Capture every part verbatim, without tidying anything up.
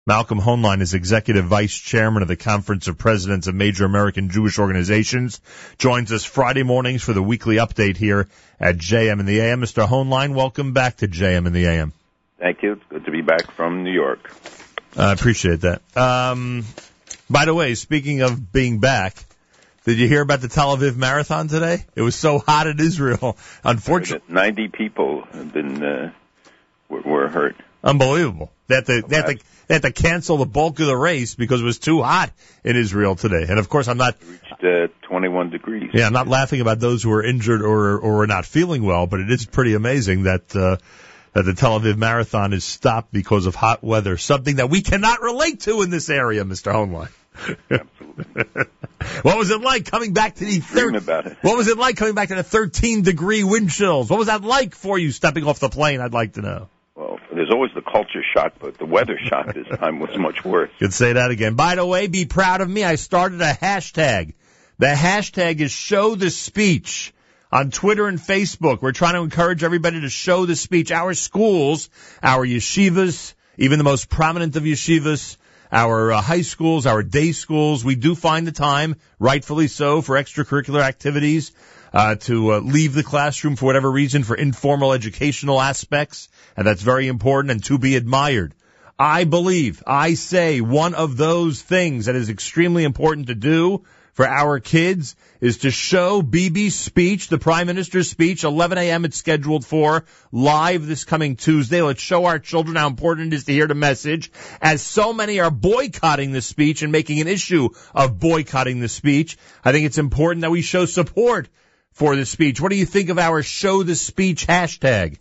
Malcolm Hoenlein is Executive Vice Chairman of the Conference of Presidents of Major American Jewish Organizations. Joins us Friday mornings for the weekly update here at J M in the A M. Mister Hoenlein, welcome back to J M in the A M. Thank you. It's good to be back from New York. I uh, appreciate that. Um, by the way, speaking of being back, did you hear about the Tel Aviv Marathon today? It was so hot in Israel. Unfortunately, ninety people have been uh, were, were hurt. Unbelievable. They had, to, they, had to, they had to cancel the bulk of the race because it was too hot in Israel today. And, of course, I'm not... It reached uh, twenty-one degrees. Yeah, I'm not laughing about those who are injured or or are not feeling well, but it is pretty amazing that uh, that the Tel Aviv Marathon is stopped because of hot weather, something that we cannot relate to in this area, Mister Hoenlein. Absolutely. What was it like coming back to the thir- about it. What was it like coming back to the thirteen degree wind chills? What was that like for you stepping off the plane? I'd like to know. Well, there's always the culture shock, but the weather shock this time was much worse. Could say that again. By the way, be proud of me. I started a hashtag. The hashtag is Show the Speech on Twitter and Facebook. We're trying to encourage everybody to show the speech. Our schools, our yeshivas, even the most prominent of yeshivas, our uh, high schools, our day schools, we do find the time, rightfully so, for extracurricular activities, uh, to uh, leave the classroom for whatever reason, for informal educational aspects, and that's very important and to be admired. I believe, I say, one of those things that is extremely important to do for our kids is to show Bibi's speech, the Prime Minister's speech, eleven a.m. it's scheduled for, live this coming Tuesday. Let's show our children how important it is to hear the message. As so many are boycotting the speech and making an issue of boycotting the speech, I think it's important that we show support for the speech. What do you think of our Show the Speech hashtag?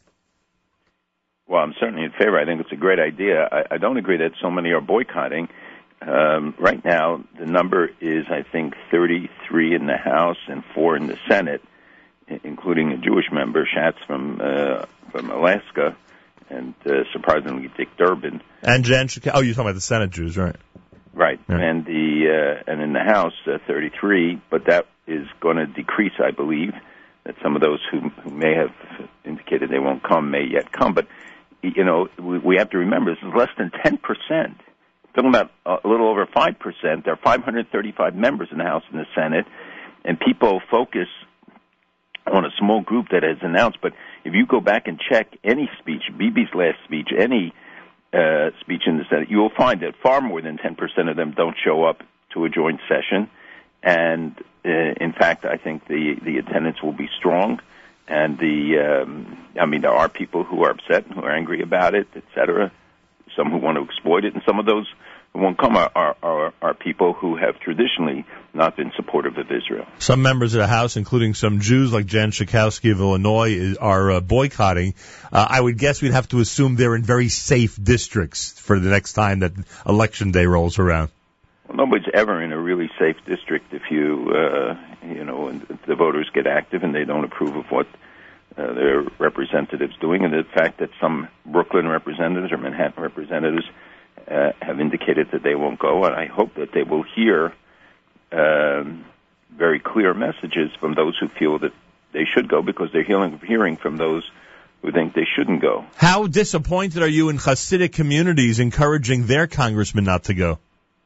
Well, I'm certainly in favor. I think it's a great idea. I, I don't agree that so many are boycotting. Um, right now, the number is, I think, thirty-three in the House and four in the Senate, including a Jewish member, Schatz from uh, from Alaska, and uh, surprisingly, Dick Durbin. And Jan Schakowsky. Oh, you're talking about the Senate Jews, right? Right. Yeah. And the uh, and in the House, uh, thirty-three, but that is going to decrease, I believe. That some of those who, who may have indicated they won't come may yet come. But, you know, we, we have to remember this is less than ten percent. Talking about a little over five percent. There are five hundred thirty-five members in the House and the Senate, and people focus on a small group that has announced. But if you go back and check any speech, Bibi's last speech, any uh, speech in the Senate, you will find that far more than ten percent of them don't show up to a joint session. And, uh, in fact, I think the, the attendance will be strong. And, the um, I mean, there are people who are upset and who are angry about it, et cetera, some who want to exploit it, and some of those who won't come are, are, are, are people who have traditionally not been supportive of Israel. Some members of the House, including some Jews like Jan Schakowsky of Illinois, is, are uh, boycotting. Uh, I would guess we'd have to assume they're in very safe districts for the next time that Election Day rolls around. Well, nobody's ever in a really safe district if you, uh, you know, and the voters get active and they don't approve of what uh, their representatives doing, and the fact that some Brooklyn representatives or Manhattan representatives uh, have indicated that they won't go, and I hope that they will hear um, very clear messages from those who feel that they should go, because they're hearing, hearing from those who think they shouldn't go. How disappointed are you in Hasidic communities encouraging their congressman not to go?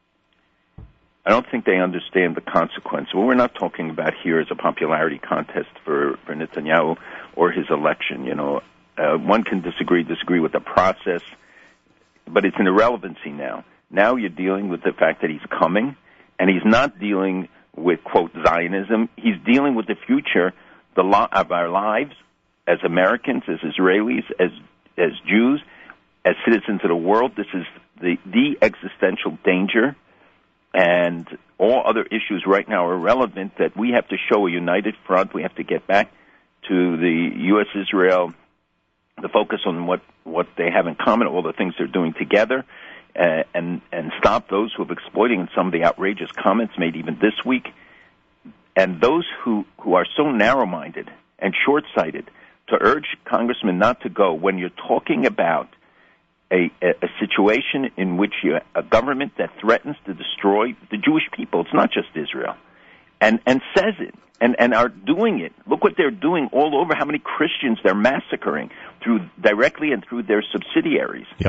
I don't think they understand the consequence. What we're not talking about here is a popularity contest for, for Netanyahu or his election. You know, uh, one can disagree, disagree with the process, but it's an irrelevancy now. Now you're dealing with the fact that he's coming, and he's not dealing with, quote, Zionism. He's dealing with the future the lo- of our lives as Americans, as Israelis, as as Jews, as citizens of the world. This is the, the existential danger. And all other issues right now are irrelevant, that we have to show a united front. We have to get back to the U S Israel, the focus on what, what they have in common, all the things they're doing together, uh, and, and stop those who are exploiting some of the outrageous comments made even this week. And those who, who are so narrow-minded and short-sighted to urge congressmen not to go when you're talking about A, a situation in which you, a government that threatens to destroy the Jewish people, it's not just Israel, and, and says it, and, and are doing it. Look what they're doing all over, how many Christians they're massacring through directly and through their subsidiaries. Yep.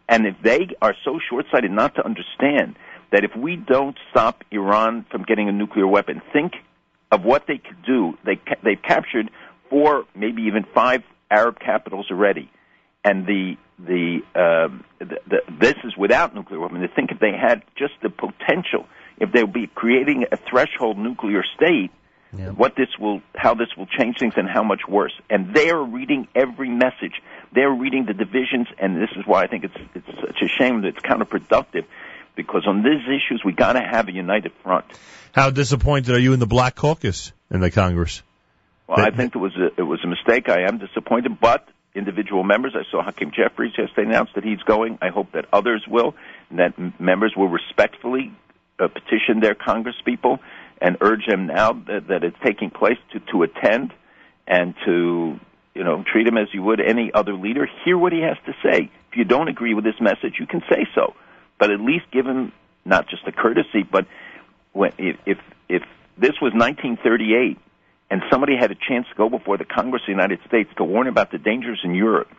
And if they are so short-sighted not to understand that if we don't stop Iran from getting a nuclear weapon, think of what they could do. They, they've captured four, maybe even five Arab capitals already. And the, the, uh, the, the this is without nuclear weapons. To think if they had just the potential, if they would be creating a threshold nuclear state, yeah. what this will, how this will change things and how much worse. And they are reading every message. They're reading the divisions, and this is why I think it's it's such a shame that it's counterproductive, because on these issues we got to have a united front. How disappointed are you in the Black Caucus in the Congress? Well, I think it was a, it was a mistake. I am disappointed, but individual members, I saw Hakeem Jeffries yesterday announce that he's going. I hope that others will, and that m- members will respectfully uh, petition their congresspeople and urge them now that, that it's taking place to, to attend and to, you know, treat him as you would any other leader. Hear what he has to say. If you don't agree with this message, you can say so, but at least give him not just a courtesy, but when, if, if if this was nineteen thirty-eight and somebody had a chance to go before the Congress of the United States to warn about the dangers in Europe,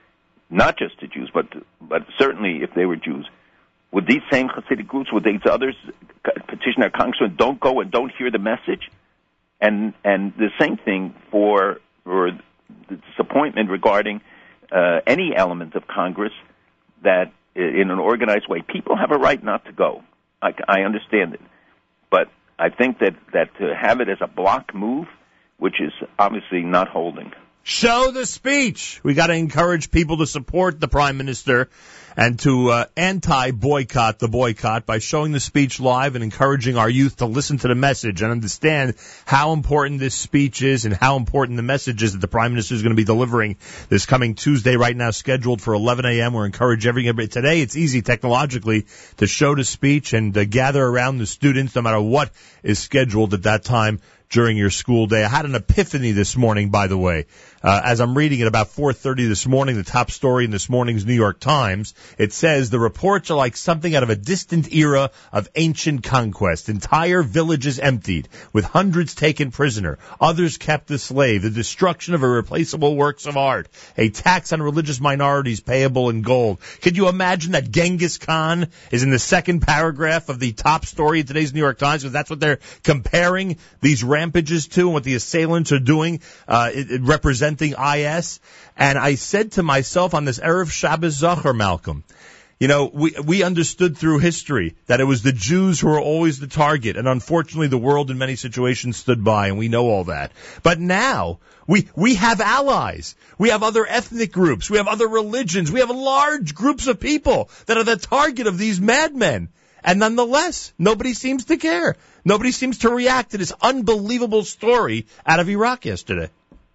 not just to Jews, but but certainly if they were Jews, would these same Hasidic groups, would these others petition their congressman, don't go and don't hear the message? And and the same thing for, for the disappointment regarding uh, any element of Congress that in an organized way, people have a right not to go. I, I understand it. But I think that, that to have it as a block move, which is obviously not holding. Show the speech. We got to encourage people to support the Prime Minister and to uh, anti-boycott the boycott by showing the speech live and encouraging our youth to listen to the message and understand how important this speech is and how important the message is that the Prime Minister is going to be delivering this coming Tuesday, right now scheduled for eleven a.m. We're encouraging everybody. Today it's easy technologically to show the speech and to gather around the students no matter what is scheduled at that time during your school day. I had an epiphany this morning, by the way. Uh, as I'm reading it about four thirty this morning, the top story in this morning's New York Times, it says the reports are like something out of a distant era of ancient conquest. Entire villages emptied, with hundreds taken prisoner, others kept as slave, the destruction of irreplaceable works of art, a tax on religious minorities payable in gold. Could you imagine that Genghis Khan is in the second paragraph of the top story in today's New York Times, because that's what they're comparing these rampages to and what the assailants are doing, uh, it, it represents I S, and I said to myself on this Erev Shabbos Zachar, Malcolm, you know, we we understood through history that it was the Jews who were always the target, and unfortunately the world in many situations stood by, and we know all that. But now, we we have allies. We have other ethnic groups. We have other religions. We have large groups of people that are the target of these madmen. And nonetheless, nobody seems to care. Nobody seems to react to this unbelievable story out of Iraq yesterday.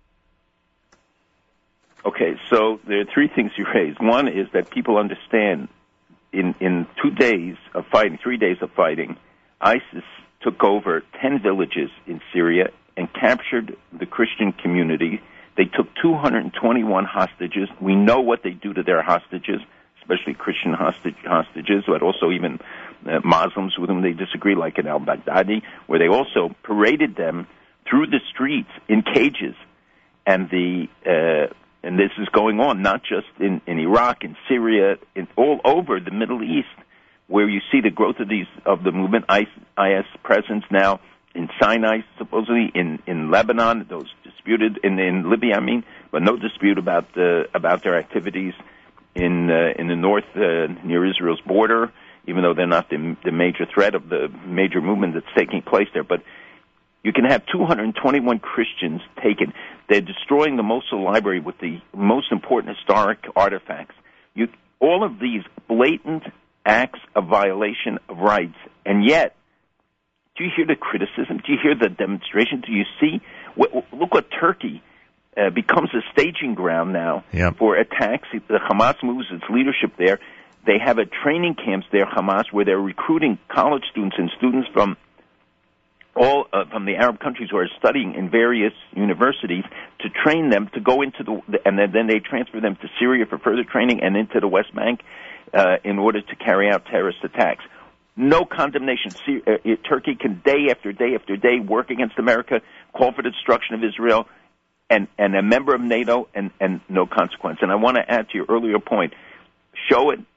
Okay, so there are three things you raised. One is that people understand in, in two days of fighting, three days of fighting, ISIS took over ten villages in Syria and captured the Christian community. They took two hundred twenty-one hostages. We know what they do to their hostages, especially Christian hostage, hostages, but also even uh, Muslims with whom they disagree, like in al-Baghdadi, where they also paraded them through the streets in cages. And the... Uh, And this is going on not just in, in Iraq, in Syria, in all over the Middle East, where you see the growth of these of the movement, I S presence now in Sinai, supposedly in, in Lebanon, those disputed in, in Libya, I mean, but no dispute about the about their activities in uh, in the north uh, near Israel's border, even though they're not the, the major threat of the major movement that's taking place there. But you can have two hundred twenty-one Christians taken. They're destroying the Mosul library with the most important historic artifacts. You, all of these blatant acts of violation of rights, and yet, do you hear the criticism? Do you hear the demonstration? Do you see? What, look what Turkey uh, becomes a staging ground now yep. for attacks. The Hamas moves its leadership there. They have a training camps there, Hamas, where they're recruiting college students and students from all uh, from the Arab countries who are studying in various universities to train them to go into the, and then, then they transfer them to Syria for further training and into the West Bank uh, in order to carry out terrorist attacks. No condemnation. See, uh, it, Turkey can day after day after day work against America, call for the destruction of Israel, and, and a member of NATO, and, and no consequence. And I want to add to your earlier point, show it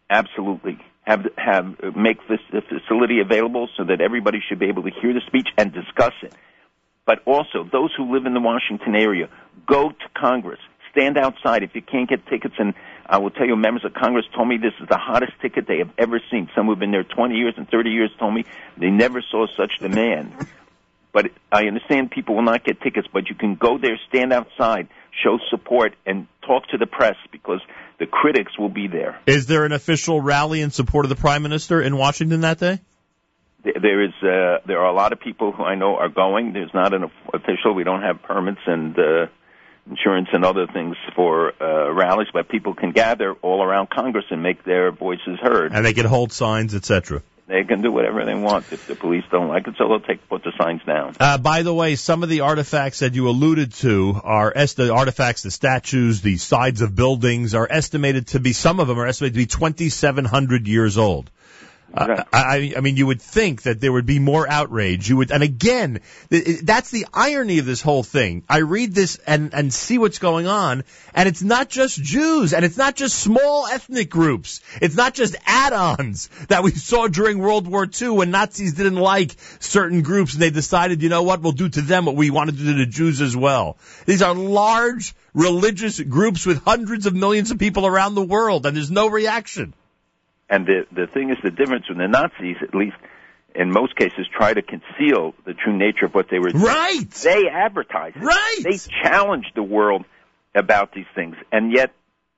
absolutely. Have have make this the facility available so that everybody should be able to hear the speech and discuss it. But also, those who live in the Washington area, go to Congress. Stand outside if you can't get tickets. And I will tell you, members of Congress told me this is the hottest ticket they have ever seen. Some who have been there twenty years and thirty years told me they never saw such demand. But I understand people will not get tickets, but you can go there, stand outside, show support, and talk to the press because the critics will be there. Is there an official rally in support of the Prime Minister in Washington that day? There is. Uh, there are a lot of people who I know are going. There's not an official. We don't have permits and uh, insurance and other things for uh, rallies, but people can gather all around Congress and make their voices heard. And they can hold signs, et cetera. They can do whatever they want if the police don't like it, so they'll take put the signs down. Uh, by the way, some of the artifacts that you alluded to are est- the artifacts, the statues, the sides of buildings are estimated to be, some of them are estimated to be twenty-seven hundred years old. Uh, I, I mean, you would think that there would be more outrage. You would, and again, th- that's the irony of this whole thing. I read this and, and see what's going on, and it's not just Jews, and it's not just small ethnic groups. It's not just add-ons that we saw during World War Two when Nazis didn't like certain groups, and they decided, you know what, we'll do to them what we wanted to do to Jews as well. These are large religious groups with hundreds of millions of people around the world, and there's no reaction. And the the thing is, the difference with the Nazis, at least in most cases, try to conceal the true nature of what they were doing. Right. They advertise it. Right. They challenge the world about these things, and yet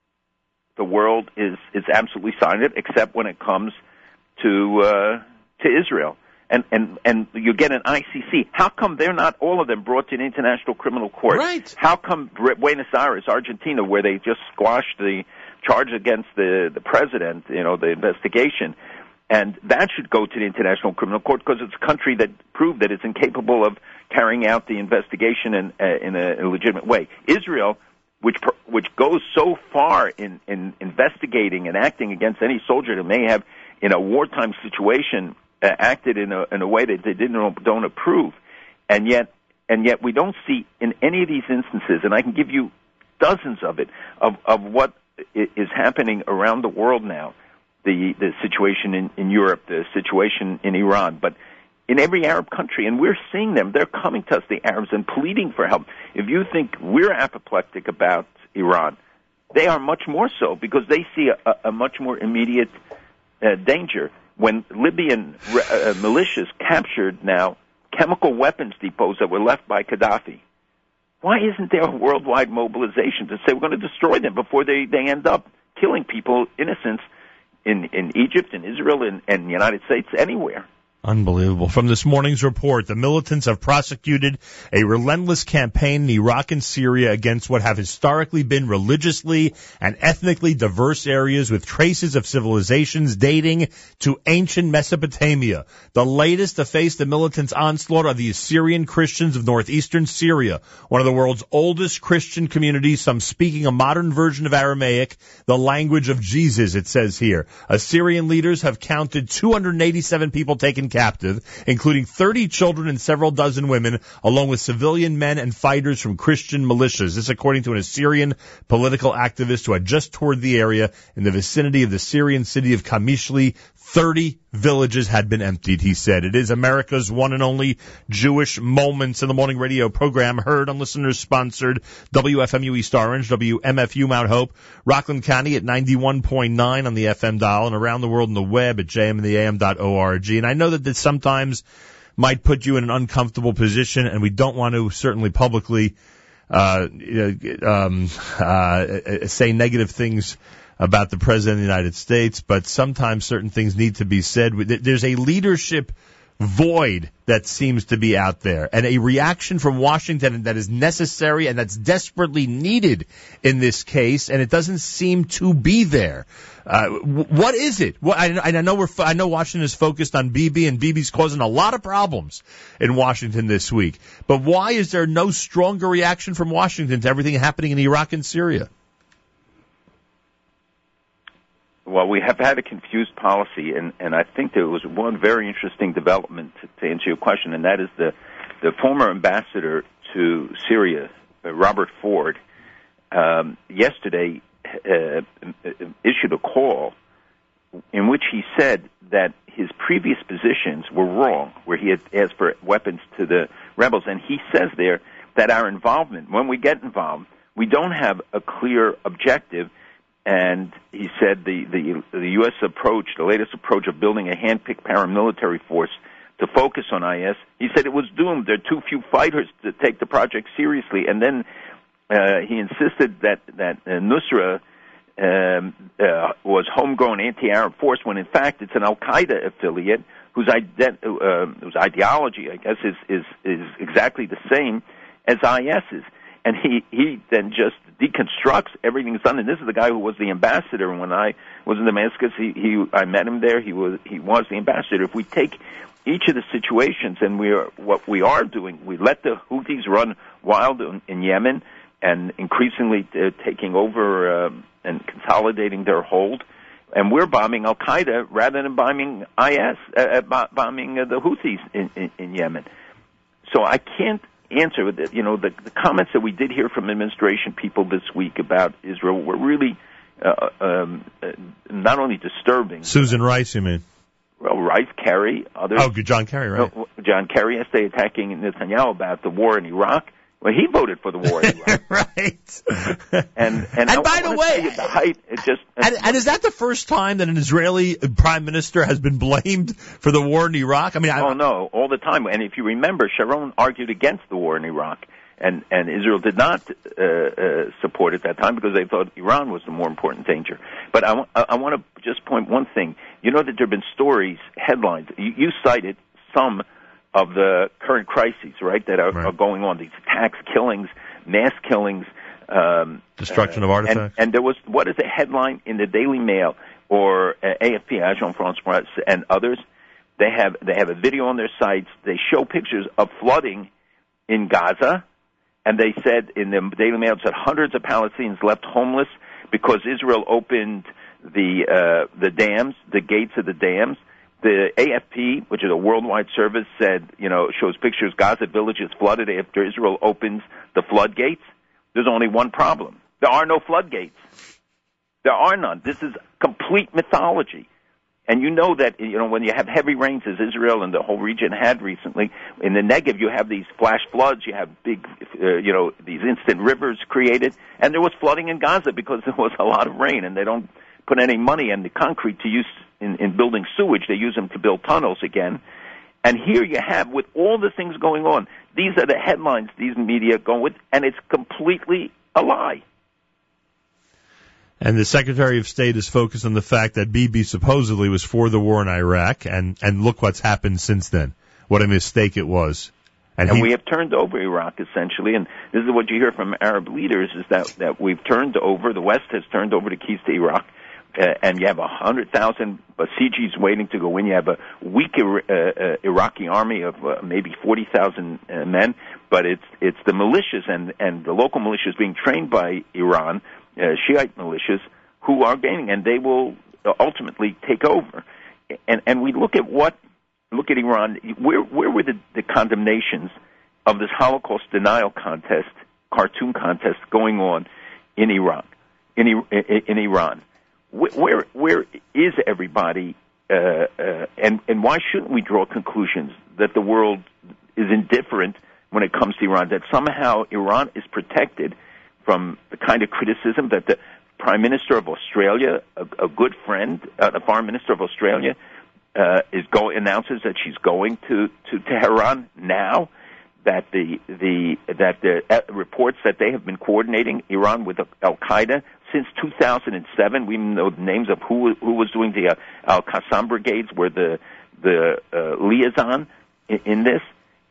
the world is is absolutely silent, except when it comes to uh, to Israel. And, and and you get an I C C. How come they're not, all of them, brought to an international criminal court? Right. How come Buenos Aires, Argentina, where they just squashed the charge against the, the president, you know, the investigation, and that should go to the International Criminal Court because it's a country that proved that it's incapable of carrying out the investigation in, uh, in a, a legitimate way. Israel, which which goes so far in, in investigating and acting against any soldier that may have, in a wartime situation, uh, acted in a in a way that they didn't don't approve, and yet and yet we don't see in any of these instances, and I can give you dozens of it, of of what is happening around the world now, the the situation in, in Europe, the situation in Iran, but in every Arab country, and we're seeing them. They're coming to us, the Arabs, and pleading for help. If you think we're apoplectic about Iran, they are much more so because they see a, a much more immediate uh, danger. When Libyan uh, militias captured now chemical weapons depots that were left by Gaddafi, why isn't there a worldwide mobilization to say we're going to destroy them before they, they end up killing people, innocents, in, in Egypt, in Israel, and in, in the United States, anywhere? Unbelievable. From this morning's report, the militants have prosecuted a relentless campaign in Iraq and Syria against what have historically been religiously and ethnically diverse areas with traces of civilizations dating to ancient Mesopotamia. The latest to face the militants' onslaught are the Assyrian Christians of northeastern Syria, one of the world's oldest Christian communities, some speaking a modern version of Aramaic, the language of Jesus, it says here. Assyrian leaders have counted two hundred eighty-seven people taken captive, including thirty children and several dozen women, along with civilian men and fighters from Christian militias. This according to an Assyrian political activist who had just toured the area in the vicinity of the Syrian city of Kamishli. thirty villages had been emptied, he said. It is America's one and only Jewish Moments in the Morning radio program, heard on listeners-sponsored W F M U East Orange, W M F U Mount Hope, Rockland County at ninety-one point nine on the F M dial, and around the world on the web at j m and the a m dot org. And I know that this sometimes might put you in an uncomfortable position, and we don't want to certainly publicly uh, um, uh, say negative things about the President of the United States, but sometimes certain things need to be said. There's a leadership void that seems to be out there, and a reaction from Washington that is necessary and that's desperately needed in this case, and it doesn't seem to be there. Uh, what is it? What, I, I know we're, I know Washington is focused on Bibi, and Bibi's causing a lot of problems in Washington this week. But why is there no stronger reaction from Washington to everything happening in Iraq and Syria? Well, we have had a confused policy, and, and I think there was one very interesting development to, to answer your question, and that is the, the former ambassador to Syria, uh, Robert Ford, um, yesterday uh, issued a call in which he said that his previous positions were wrong, where he had asked for weapons to the rebels. And he says there that our involvement, when we get involved, we don't have a clear objective. And he said the, the, the U S approach, the latest approach of building a hand-picked paramilitary force to focus on I S, he said it was doomed. There are too few fighters to take the project seriously. And then uh, he insisted that, that uh, Nusra um, uh, was homegrown anti-Arab force, when in fact it's an Al-Qaeda affiliate whose, ident- uh, whose ideology, I guess, is, is, is exactly the same as IS's. And he, he then just deconstructs everything he's done. And this is the guy who was the ambassador. And when I was in Damascus, he, he I met him there. He was he was the ambassador. If we take each of the situations, and we are what we are doing, we let the Houthis run wild in, in Yemen, and increasingly uh, taking over uh, and consolidating their hold. And we're bombing Al Qaeda rather than bombing I S, uh, bombing uh, the Houthis in, in, in Yemen. So I can't answer with it. You know, the, the comments that we did hear from administration people this week about Israel were really uh, um, uh, not only disturbing. Susan Rice, you mean? Well, Rice, Kerry, others. Oh, John Kerry, right? No, John Kerry yesterday attacking Netanyahu about the war in Iraq. Well, he voted for the war in Iraq. Right. And and, and I, by I the way, the height, it just and, and is that the first time that an Israeli prime minister has been blamed for the war in Iraq? I mean, I, oh no, all the time. And if you remember, Sharon argued against the war in Iraq, and and Israel did not uh, uh, support at that time because they thought Iran was the more important danger. But I, I want to just point one thing. You know that there have been stories, headlines. You, you cited some of the current crises, right, that are, right. are going on, these attacks, killings, mass killings. Um, Destruction uh, of artifacts. And, and there was, what is the headline in the Daily Mail or uh, A F P, Agence France-Presse, and others? They have, they have a video on their sites. They show pictures of flooding in Gaza, and they said in the Daily Mail, it said hundreds of Palestinians left homeless because Israel opened the, uh, the dams, the gates of the dams. The A F P, which is a worldwide service, said, you know, shows pictures, Gaza village is flooded after Israel opens the floodgates. There's only one problem. There are no floodgates. There are none. This is complete mythology. And you know that, you know, when you have heavy rains, as Israel and the whole region had recently, in the Negev you have these flash floods, you have big, uh, you know, these instant rivers created, and there was flooding in Gaza because there was a lot of rain, and they don't put any money in the concrete to use in, in building sewage. They use them to build tunnels again. And here you have, with all the things going on, these are the headlines these media go with, and it's completely a lie. And the Secretary of State is focused on the fact that Bibi supposedly was for the war in Iraq, and, and look what's happened since then. What a mistake it was. And, and he, we have turned over Iraq, essentially, and this is what you hear from Arab leaders, is that, that we've turned over, the West has turned over the keys to Iraq. Uh, and you have a hundred thousand Basijis waiting to go in. You have a weak uh, uh, Iraqi army of uh, maybe forty thousand uh, men, but it's it's the militias and and the local militias being trained by Iran, uh, Shiite militias, who are gaining, and they will ultimately take over. And and we look at what look at Iran. Where where were the, the condemnations of this Holocaust denial contest, cartoon contest going on in Iraq, in in, in Iran? Where where is everybody, uh, uh, and and why shouldn't we draw conclusions that the world is indifferent when it comes to Iran? That somehow Iran is protected from the kind of criticism that the Prime Minister of Australia, a, a good friend, uh, the Foreign Minister of Australia, uh, is go announces that she's going to, to Tehran now. That the the that the uh, reports that they have been coordinating Iran with Al Qaeda since two thousand seven. We know the names of who who was doing the uh, Al Qassam brigades, were the the uh, liaison in, in this.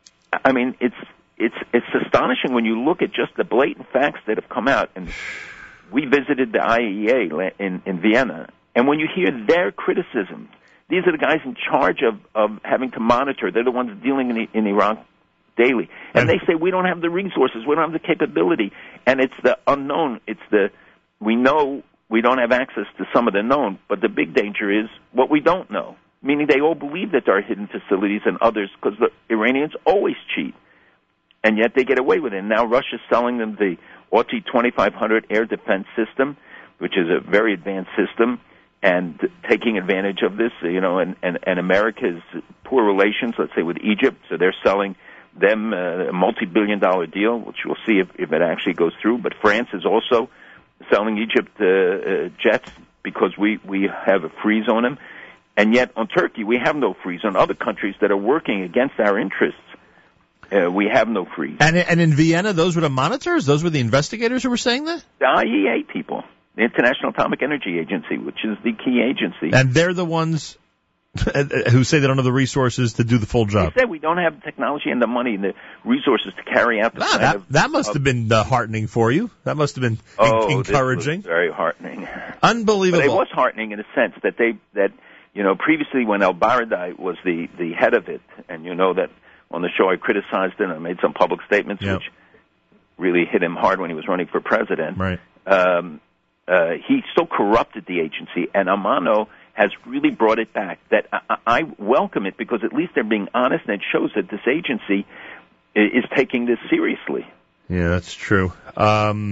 I mean, it's it's it's astonishing when you look at just the blatant facts that have come out. And we visited the I A E A in in Vienna, and when you hear their criticism, these are the guys in charge of of having to monitor. They're the ones dealing in, in Iran daily. And they say, we don't have the resources, we don't have the capability. And it's the unknown. It's the, we know we don't have access to some of the known, but the big danger is what we don't know. Meaning they all believe that there are hidden facilities and others, because the Iranians always cheat. And yet they get away with it. And now Russia's selling them the O T twenty-five hundred air defense system, which is a very advanced system. and taking advantage of this, you know, and, and, and America's poor relations, let's say, with Egypt, so they're selling them a multi-billion dollar deal, which we'll see if, if it actually goes through. But France is also selling Egypt uh, uh, jets because we, we have a freeze on them. And yet on Turkey, we have no freeze. On other countries that are working against our interests, uh, we have no freeze. And, and in Vienna, those were the monitors? Those were the investigators who were saying that? The I E A people, the International Atomic Energy Agency, which is the key agency. And they're the ones who say they don't have the resources to do the full job. They say we don't have the technology and the money and the resources to carry out the ah, kind that, of, that must of, have been uh, heartening for you. That must have been oh, encouraging. This was very heartening. Unbelievable. But it was heartening in a sense that they that you know previously when El Baradei was the the head of it, and you know that on the show I criticized him, I made some public statements yep. which really hit him hard when he was running for president. Right. Um, uh, he still corrupted the agency, and Amano has really brought it back. That I, I welcome it because at least they're being honest, and it shows that this agency is taking this seriously. Yeah, that's true. Um